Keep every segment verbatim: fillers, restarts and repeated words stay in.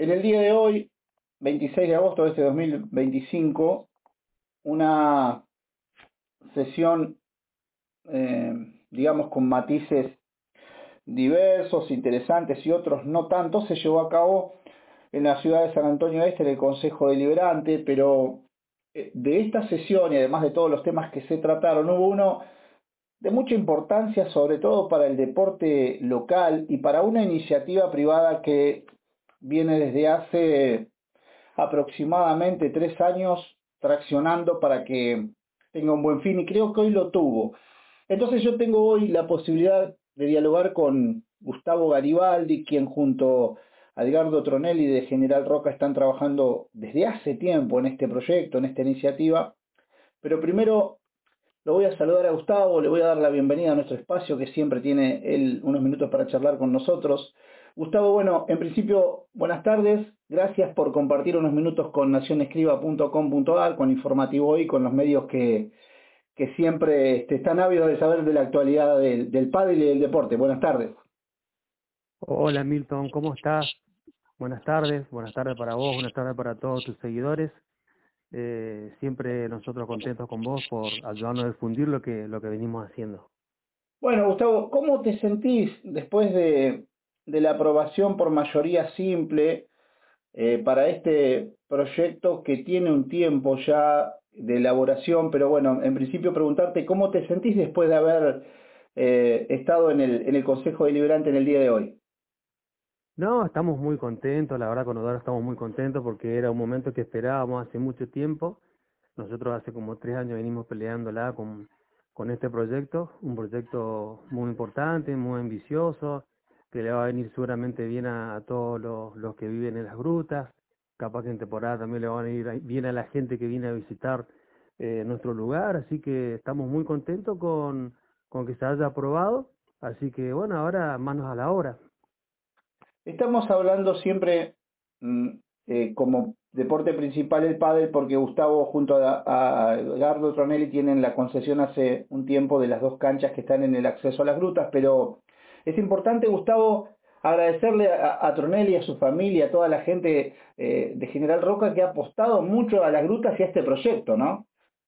En el día de hoy, veintiséis de agosto de este dos mil veinticinco, una sesión, eh, digamos, con matices diversos, interesantes y otros no tanto, se llevó a cabo en la ciudad de San Antonio Este, en el Consejo Deliberante, pero eh, de esta sesión y además de todos los temas que se trataron, hubo uno de mucha importancia, sobre todo para el deporte local y para una iniciativa privada que viene desde hace aproximadamente tres años traccionando para que tenga un buen fin y creo que hoy lo tuvo. Entonces yo tengo hoy la posibilidad de dialogar con Gustavo Garibaldi, quien junto a Edgardo Tronelli de General Roca están trabajando desde hace tiempo en este proyecto, en esta iniciativa. Pero primero lo voy a saludar a Gustavo, le voy a dar la bienvenida a nuestro espacio, que siempre tiene él unos minutos para charlar con nosotros. Gustavo, bueno, en principio, buenas tardes. Gracias por compartir unos minutos con nación escriba punto com punto a r, con Informativo Hoy, con los medios que, que siempre este, están ávidos de saber de la actualidad del, del pádel y del deporte. Buenas tardes. Hola Milton, ¿cómo estás? Buenas tardes, buenas tardes para vos, buenas tardes para todos tus seguidores. Eh, siempre nosotros contentos con vos por ayudarnos a difundir lo que, lo que venimos haciendo. Bueno, Gustavo, ¿cómo te sentís después de, de la aprobación por mayoría simple eh, para este proyecto que tiene un tiempo ya de elaboración? Pero bueno, en principio preguntarte cómo te sentís después de haber eh, estado en el, en el Consejo Deliberante en el día de hoy. No, estamos muy contentos, la verdad con Odaro estamos muy contentos porque era un momento que esperábamos hace mucho tiempo. Nosotros hace como tres años venimos peleándola con, con este proyecto, un proyecto muy importante, muy ambicioso, que le va a venir seguramente bien a, a todos los, los que viven en las grutas, capaz que en temporada también le va a venir a- bien a la gente que viene a visitar eh, nuestro lugar, así que estamos muy contentos con, con que se haya aprobado, así que bueno, ahora manos a la obra. Estamos hablando siempre mm, eh, como deporte principal el pádel porque Gustavo junto a, a Edgardo Tronelli tienen la concesión hace un tiempo de las dos canchas que están en el acceso a las grutas, pero es importante, Gustavo, agradecerle a, a Tronelli, a su familia, a toda la gente eh, de General Roca que ha apostado mucho a las grutas y a este proyecto, ¿no?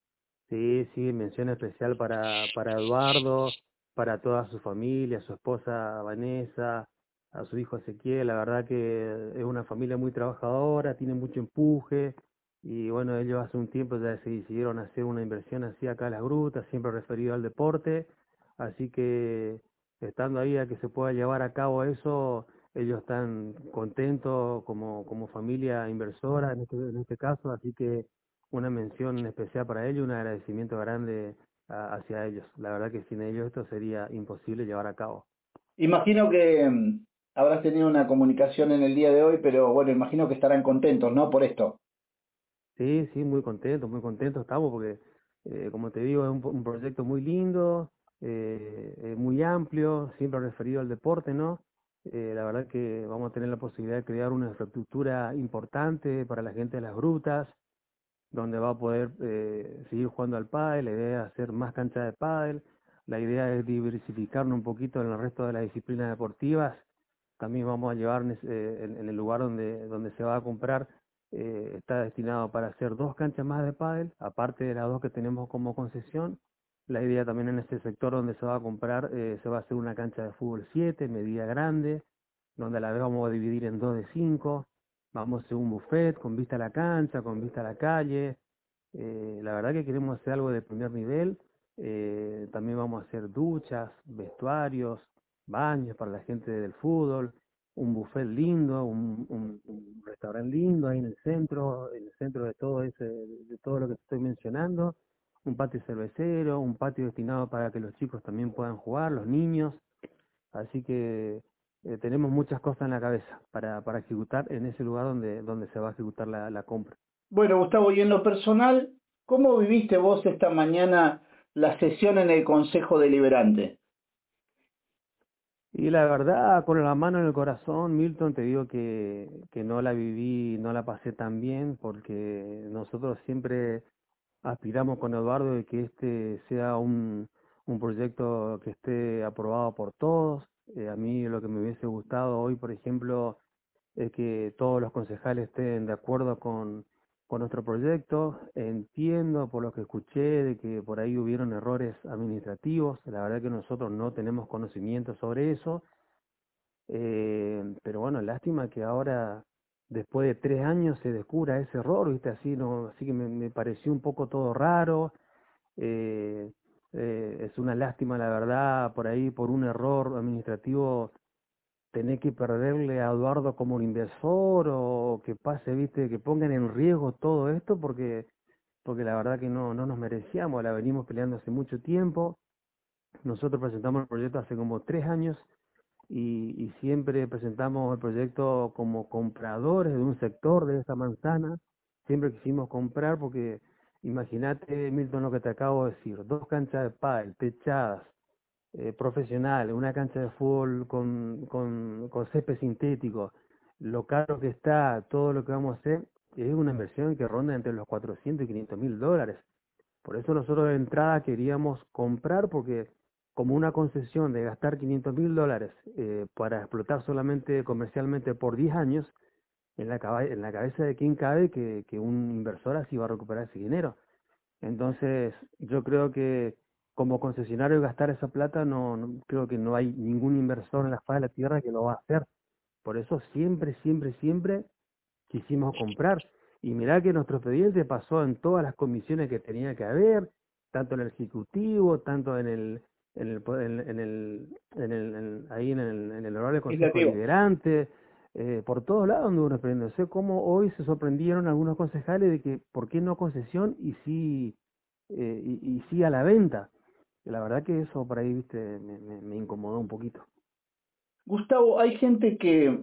Sí, sí, mención especial para, para Eduardo, para toda su familia, su esposa Vanessa, a su hijo Ezequiel. La verdad que es una familia muy trabajadora, tiene mucho empuje y bueno, ellos hace un tiempo ya se decidieron hacer una inversión así acá en las grutas, siempre referido al deporte. Así que estando ahí a que se pueda llevar a cabo eso, ellos están contentos como, como familia inversora en este, en este caso, así que una mención especial para ellos, un agradecimiento grande a- hacia ellos. La verdad que sin ellos esto sería imposible llevar a cabo. Imagino que mm, habrás tenido una comunicación en el día de hoy, pero bueno, imagino que estarán contentos, ¿no? Por esto. Sí, sí, muy contentos, muy contentos estamos porque, eh, como te digo, es un, un proyecto muy lindo, eh, eh, muy amplio, siempre referido al deporte, ¿no? Eh, la verdad que vamos a tener la posibilidad de crear una infraestructura importante para la gente de las grutas, donde va a poder eh, seguir jugando al pádel. La idea es hacer más canchas de pádel, la idea es diversificarnos un poquito en el resto de las disciplinas deportivas. También vamos a llevar eh, en, en el lugar donde, donde se va a comprar, eh, está destinado para hacer dos canchas más de pádel, aparte de las dos que tenemos como concesión. La idea también en este sector donde se va a comprar, eh, se va a hacer una cancha de fútbol siete medida grande, donde a la vez vamos a dividir en dos de cinco. Vamos a hacer un buffet con vista a la cancha, con vista a la calle. Eh, la verdad que queremos hacer algo de primer nivel. Eh, también vamos a hacer duchas, vestuarios, baños para la gente del fútbol, un buffet lindo, un, un, un restaurante lindo ahí en el centro, en el centro de todo ese, de todo lo que te estoy mencionando, un patio cervecero, un patio destinado para que los chicos también puedan jugar, los niños. Así que eh, tenemos muchas cosas en la cabeza para, para ejecutar en ese lugar donde, donde se va a ejecutar la, la compra. Bueno, Gustavo, y en lo personal, ¿cómo viviste vos esta mañana la sesión en el Consejo Deliberante? Y la verdad, con la mano en el corazón, Milton, te digo que, que no la viví, no la pasé tan bien, porque nosotros siempre aspiramos con Eduardo de que este sea un, un proyecto que esté aprobado por todos. Eh, a mí lo que me hubiese gustado hoy, por ejemplo, es que todos los concejales estén de acuerdo con, con nuestro proyecto. Entiendo por lo que escuché de que por ahí hubieron errores administrativos. La verdad que nosotros no tenemos conocimiento sobre eso. Eh, pero bueno, lástima que ahora, después de tres años, se descubra ese error, ¿viste? Así, no, así que me, me pareció un poco todo raro. eh, eh, es una lástima, la verdad, por ahí, por un error administrativo, tener que perderle a Eduardo como un inversor o que pase, ¿viste? Que pongan en riesgo todo esto porque, porque la verdad que no, no nos merecíamos, la venimos peleando hace mucho tiempo. Nosotros presentamos el proyecto hace como tres años y, y siempre presentamos el proyecto como compradores de un sector de esa manzana. Siempre quisimos comprar porque imagínate, Milton, lo que te acabo de decir, dos canchas de pádel, techadas, eh, profesionales, una cancha de fútbol con, con, con césped sintético, lo caro que está, todo lo que vamos a hacer, es una inversión que ronda entre los cuatrocientos y quinientos mil dólares. Por eso nosotros de entrada queríamos comprar porque como una concesión de gastar quinientos mil dólares eh, para explotar solamente comercialmente por diez años, en la, caba- en la cabeza de quién cabe que, que un inversor así va a recuperar ese dinero. Entonces yo creo que como concesionario gastar esa plata, no, no- creo que no hay ningún inversor en la faz de la tierra que lo va a hacer. Por eso siempre, siempre, siempre quisimos comprar. Y mirá que nuestro expediente pasó en todas las comisiones que tenía que haber, tanto en el ejecutivo, tanto en el, en el, po- en, en el, en el, en- ahí en el, en el honorable consejo Legislativo. deliberante, eh, por todos lados anduvo un expediente. No sé cómo hoy se sorprendieron algunos concejales de que por qué no concesión y sí, eh, y, y sí a la venta. La verdad que eso por ahí, viste, me, me, me incomodó un poquito. Gustavo, hay gente que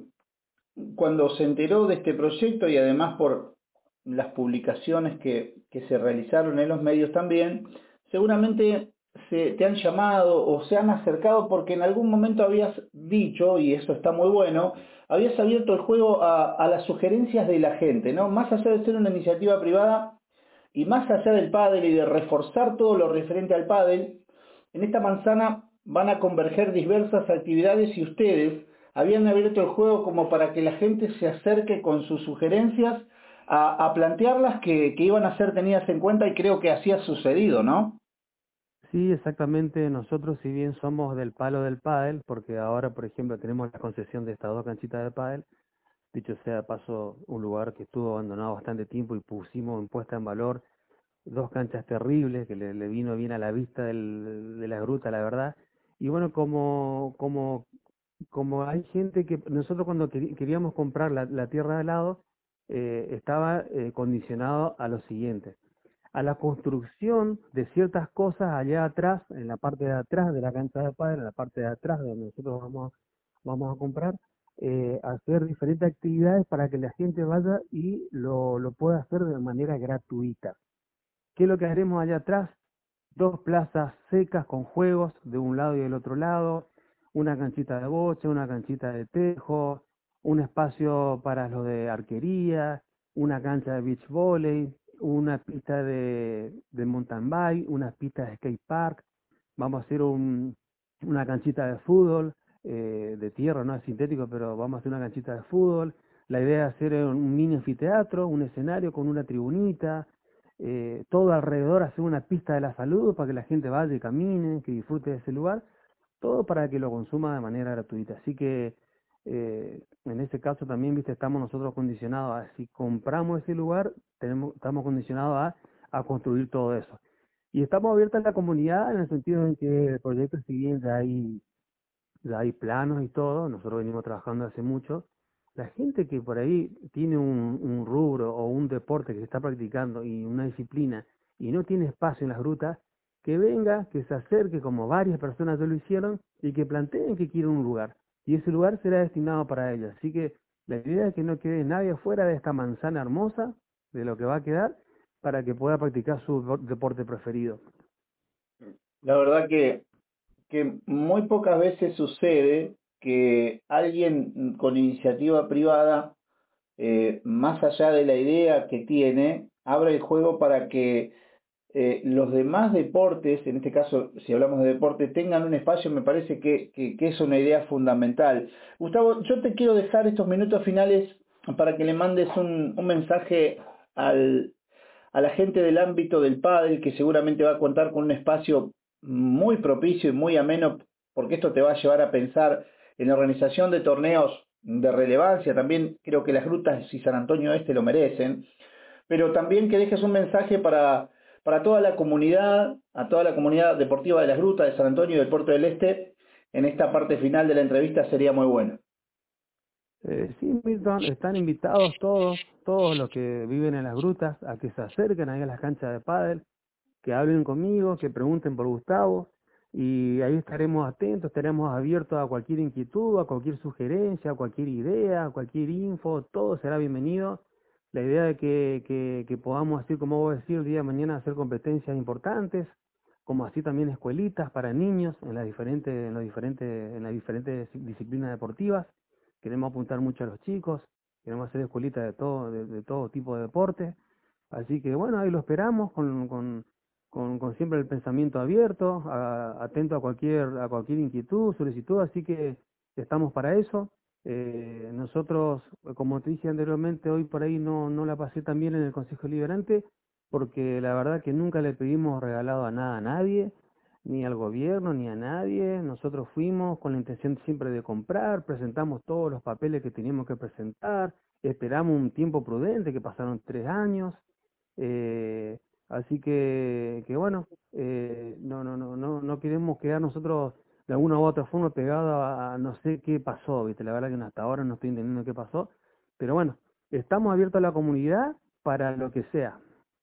cuando se enteró de este proyecto y además por las publicaciones que, que se realizaron en los medios también, seguramente se, te han llamado o se han acercado porque en algún momento habías dicho, y eso está muy bueno, habías abierto el juego a, a las sugerencias de la gente, ¿no? Más allá de ser una iniciativa privada y más allá del pádel y de reforzar todo lo referente al pádel, en esta manzana van a converger diversas actividades y ustedes habían abierto el juego como para que la gente se acerque con sus sugerencias a, a plantearlas que, que iban a ser tenidas en cuenta y creo que así ha sucedido, ¿no? Sí, exactamente. Nosotros, si bien somos del palo del pádel, porque ahora, por ejemplo, tenemos la concesión de estas dos canchitas de pádel, dicho sea de paso, un lugar que estuvo abandonado bastante tiempo y pusimos en puesta en valor dos canchas terribles que le, le vino bien a la vista del, de la gruta, la verdad. Y bueno, como, como, como hay gente que nosotros cuando queri- queríamos comprar la, la tierra de al lado, eh, estaba eh, condicionado a lo siguiente a la construcción de ciertas cosas allá atrás, en la parte de atrás de la cancha de pádel, en la parte de atrás de donde nosotros vamos, vamos a comprar, eh, hacer diferentes actividades para que la gente vaya y lo, lo pueda hacer de manera gratuita. ¿Qué es lo que haremos allá atrás? Dos plazas secas con juegos de un lado y del otro lado, una canchita de bocha, una canchita de tejo, un espacio para lo de arquería, una cancha de beach volley, una pista de, de mountain bike, una pista de skate park. Vamos a hacer un, una canchita de fútbol, eh, de tierra, no es sintético, pero vamos a hacer una canchita de fútbol. La idea es hacer un mini anfiteatro, un escenario con una tribunita, eh, todo alrededor hacer una pista de la salud para que la gente vaya y camine, que disfrute de ese lugar, todo para que lo consuma de manera gratuita. Así que eh, en ese caso también, viste, estamos nosotros condicionados a, si compramos ese lugar, tenemos, estamos condicionados a, a construir todo eso. Y estamos abiertos a la comunidad en el sentido en que el proyecto, si bien ya hay ya hay planos y todo, nosotros venimos trabajando hace mucho. La gente que por ahí tiene un, un rubro o un deporte que se está practicando y una disciplina y no tiene espacio en las grutas, que venga, que se acerque como varias personas ya lo hicieron y que planteen que quieren un lugar. Y ese lugar será destinado para ellos. Así que la idea es que no quede nadie fuera de esta manzana hermosa, de lo que va a quedar, para que pueda practicar su deporte preferido. La verdad que, que muy pocas veces sucede que alguien con iniciativa privada, eh, más allá de la idea que tiene, abra el juego para que eh, los demás deportes, en este caso, si hablamos de deporte, tengan un espacio, me parece que, que, que es una idea fundamental. Gustavo, yo te quiero dejar estos minutos finales para que le mandes un, un mensaje al, a la gente del ámbito del pádel, que seguramente va a contar con un espacio muy propicio y muy ameno, porque esto te va a llevar a pensar en la organización de torneos de relevancia. También creo que las Grutas y San Antonio Este lo merecen, pero también que dejes un mensaje para, para toda la comunidad, a toda la comunidad deportiva de las Grutas, de San Antonio y del Puerto del Este, en esta parte final de la entrevista sería muy bueno. Eh, sí, Milton, están invitados todos, todos los que viven en las grutas, a que se acerquen ahí a las canchas de pádel, que hablen conmigo, que pregunten por Gustavo, y ahí estaremos atentos, estaremos abiertos a cualquier inquietud, a cualquier sugerencia, a cualquier idea, a cualquier info, todo será bienvenido. La idea de que, que, que podamos, así como vos decís, el día de mañana hacer competencias importantes, como así también escuelitas para niños en las diferentes, en los diferentes, en las diferentes disciplinas deportivas. Queremos apuntar mucho a los chicos, queremos hacer escuelitas de todo, de, de todo tipo de deportes. Así que bueno, ahí lo esperamos con, con, con, con siempre el pensamiento abierto, a, atento a cualquier, a cualquier inquietud, solicitud, así que estamos para eso. Eh, nosotros, como te dije anteriormente, hoy por ahí no, no la pasé tan bien en el Consejo Liberante, porque la verdad que nunca le pedimos regalado a nada a nadie, ni al gobierno, ni a nadie. Nosotros fuimos con la intención siempre de comprar, presentamos todos los papeles que teníamos que presentar, esperamos un tiempo prudente, que pasaron tres años, eh, así que, que bueno, eh, no, no, no, no, no queremos quedar nosotros de alguna u otra forma pegados a, a no sé qué pasó, ¿viste? La verdad que hasta ahora no estoy entendiendo qué pasó, pero bueno, estamos abiertos a la comunidad para lo que sea.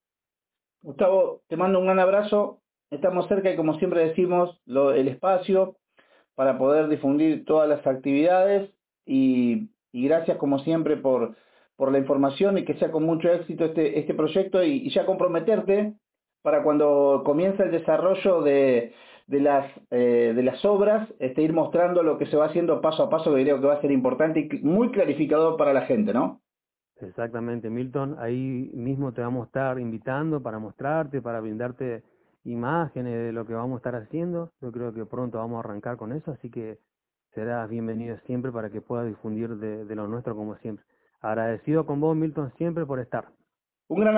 Gustavo, te mando un gran abrazo. Estamos cerca y como siempre decimos, lo, el espacio para poder difundir todas las actividades y, y gracias como siempre por, por la información y que sea con mucho éxito este, este proyecto y, y ya comprometerte para cuando comience el desarrollo de, de, las, eh, de las obras, este, ir mostrando lo que se va haciendo paso a paso, que creo que va a ser importante y muy clarificador para la gente, ¿no? Exactamente, Milton, ahí mismo te vamos a estar invitando para mostrarte, para brindarte imágenes de lo que vamos a estar haciendo. Yo creo que pronto vamos a arrancar con eso, así que serás bienvenido siempre para que puedas difundir de, de lo nuestro como siempre. Agradecido con vos, Milton, siempre por estar. Un gran